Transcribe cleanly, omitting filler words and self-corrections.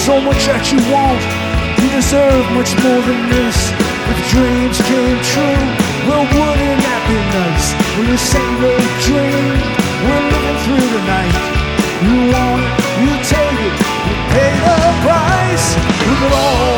so much that you want. You deserve much more than this. If dreams came true, well, wouldn't that be nice? Well, this ain't no dream.